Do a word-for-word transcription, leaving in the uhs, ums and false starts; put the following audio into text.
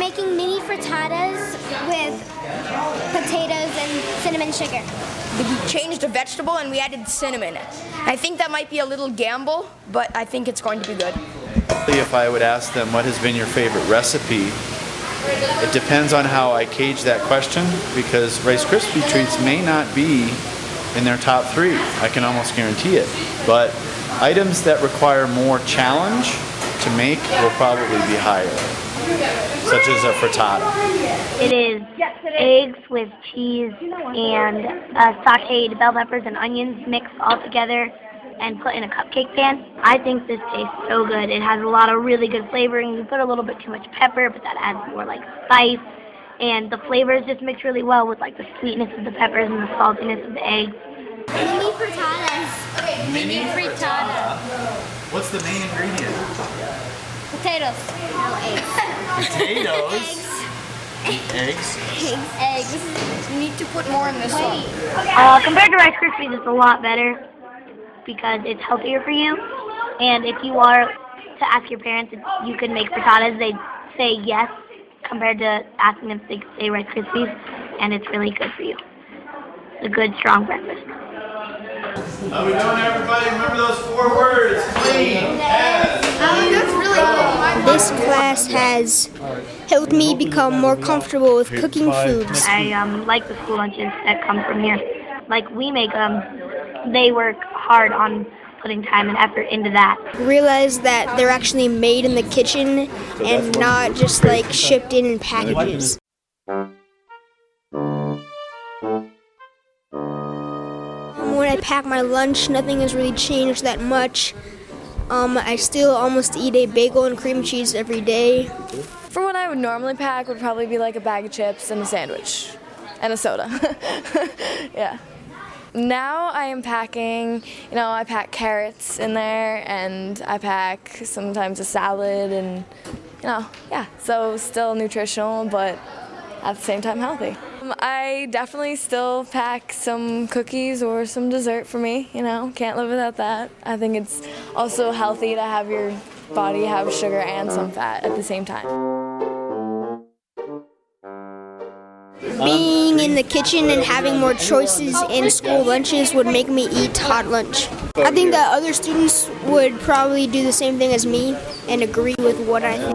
making mini frittatas with potatoes and cinnamon sugar. We changed a vegetable and we added cinnamon. I think that might be a little gamble, but I think it's going to be good. If I would ask them what has been your favorite recipe, it depends on how I cage that question, because Rice Krispie treats may not be in their top three. I can almost guarantee it. But items that require more challenge to make will probably be higher, such as a frittata. It is eggs with cheese and uh, sauteed bell peppers and onions mixed all together and put in a cupcake pan. I think this tastes so good. It has a lot of really good flavoring. You put a little bit too much pepper, but that adds more like spice. And the flavors just mix really well with like the sweetness of the peppers and the saltiness of the eggs. Mini frittatas. Mini frittata. What's the main ingredient? Potatoes. No, eggs. Potatoes. Eggs. Eggs. Eggs. You need to put more in this one. Uh, compared to Rice Krispies, it's a lot better because it's healthier for you. And if you are to ask your parents if you could make frittatas, they'd say yes, compared to asking them if they could say Rice Krispies, and it's really good for you. It's a good, strong breakfast. How we doing, everybody? Remember those four words: clean as. That's really cool. This class has helped me become more comfortable with cooking foods. I um, like the school lunches that come from here. Like, we make them, they work hard on putting time and effort into that. Realize that they're actually made in the kitchen and not just like shipped in in packages. When I pack my lunch, nothing has really changed that much. Um, I still almost eat a bagel and cream cheese every day. For what I would normally pack would probably be like a bag of chips and a sandwich and a soda. Yeah. Now I am packing, you know, I pack carrots in there and I pack sometimes a salad and, you know, yeah, so still nutritional but at the same time healthy. Um, I definitely still pack some cookies or some dessert for me, you know, can't live without that. I think it's also healthy to have your body have sugar and some fat at the same time. Being in the kitchen and having more choices in school lunches would make me eat hot lunch. I think that other students would probably do the same thing as me and agree with what I think.